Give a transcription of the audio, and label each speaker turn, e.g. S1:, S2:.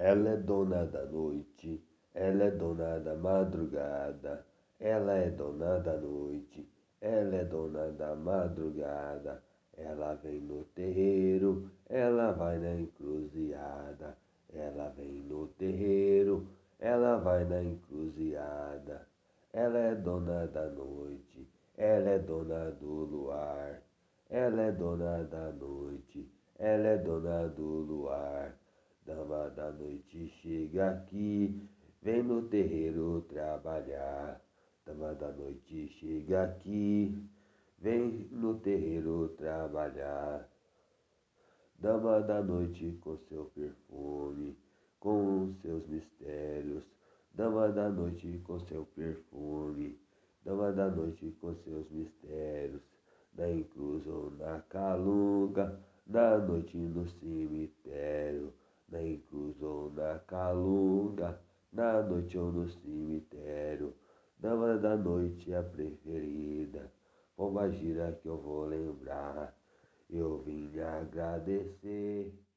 S1: Ela é dona da noite, ela é dona da madrugada, ela é dona da noite, ela é dona da madrugada. Ela vem no terreiro, ela vai na encruzilhada. Ela vem no terreiro, ela vai na encruzilhada. Ela é dona da noite, ela é dona do luar. Ela é dona da noite, ela é dona do luar. Dama da noite chega aqui, vem no terreiro trabalhar. Dama da noite chega aqui, vem no terreiro trabalhar. Dama da noite com seu perfume, com seus mistérios. Dama da noite com seu perfume, dama da noite com seus mistérios. Na encruz ou na calunga, na noite no cemitério. Na encruz ou na calunga, na noite ou no cemitério. Dama da noite a preferida, pomba gira que eu vou lembrar. Eu vim lhe agradecer.